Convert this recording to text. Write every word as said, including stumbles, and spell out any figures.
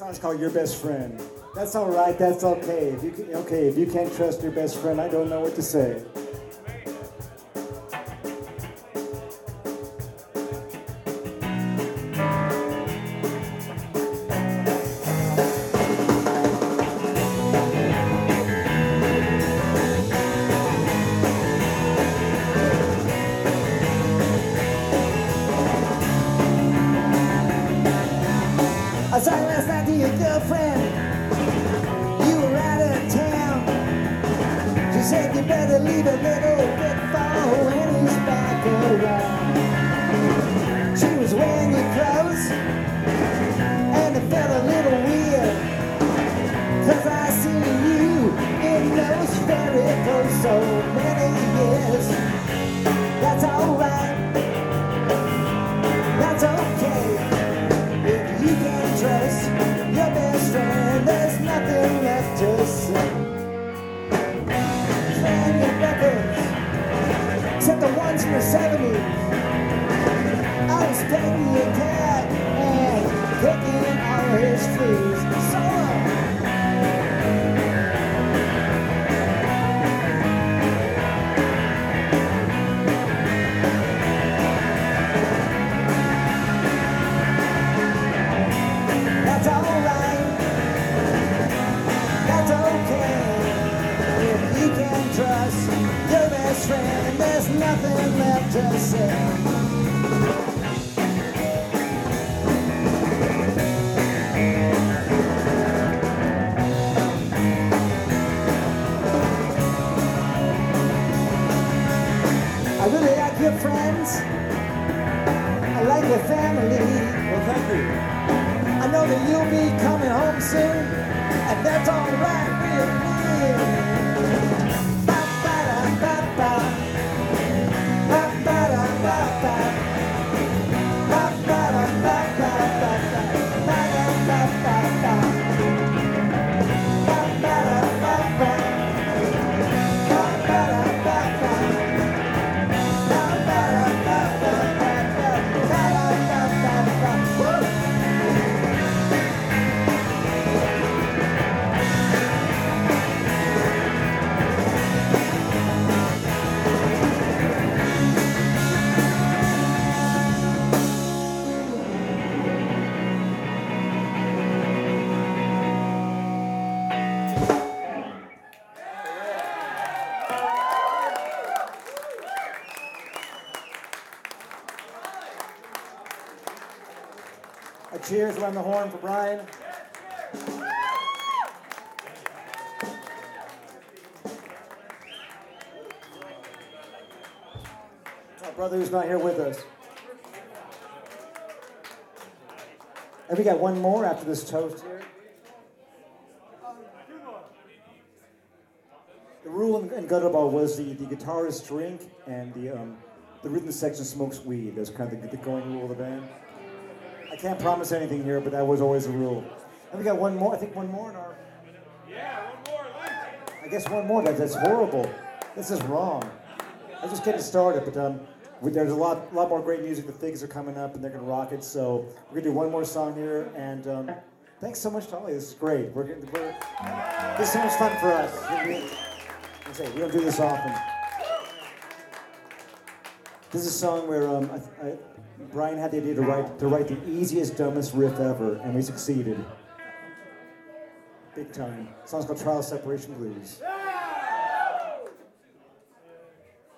Song's called Your Best Friend. That's all right, that's okay. If you can, okay, if you can't trust your best friend, I don't know what to say. I saw you last night to your girlfriend. You were out of town. She said you better leave a little bit for when he's back around. She was wearing your clothes, and it felt a little weird, 'cause I seen you in those very clothes so many years. That's alright. That's okay. If you can't trust your best friend, there's nothing left to say. Playing your records, except the ones from the seventies. I was taking your cat and picking all his fleas. So long. That's alright. That's okay. If you can trust your best friend, there's nothing left to say. I really like your friends. I like your family. Well, thank you. I know that you'll be coming home soon, and that's all right with me. Ba-ba-da-ba-ba. Ba-ba-da-ba-ba. Ba-ba-da-ba-ba-ba-ba. Ba-da-ba-ba-ba. Ba-ba-da-ba-ba. Ba-ba-da-ba-ba. Ba-ba-da-ba-ba-ba-ba. Woo! A cheers around the horn for Brian. Our brother who's not here with us. And we got one more after this toast here. The rule in, in Gutterball was the, the guitarist drink and the um, the rhythm section smokes weed. That's kind of the, the going rule of the band. I can't promise anything here, but that was always the rule. And we got one more. I think one more in our. Yeah, one more. I guess one more. That, that's horrible. This is wrong. I'm just getting started, but um, we, there's a lot, lot more great music. The Figs are coming up, and they're gonna rock it. So we're gonna do one more song here, and um, thanks so much, Tolly. This is great. We're, getting, we're this is so much fun for us. We, we, I say, we don't do this often. This is a song where um, I, I, Brian had the idea to write to write the easiest, dumbest riff ever, and we succeeded. Big time. The song's called Trial Separation Blues.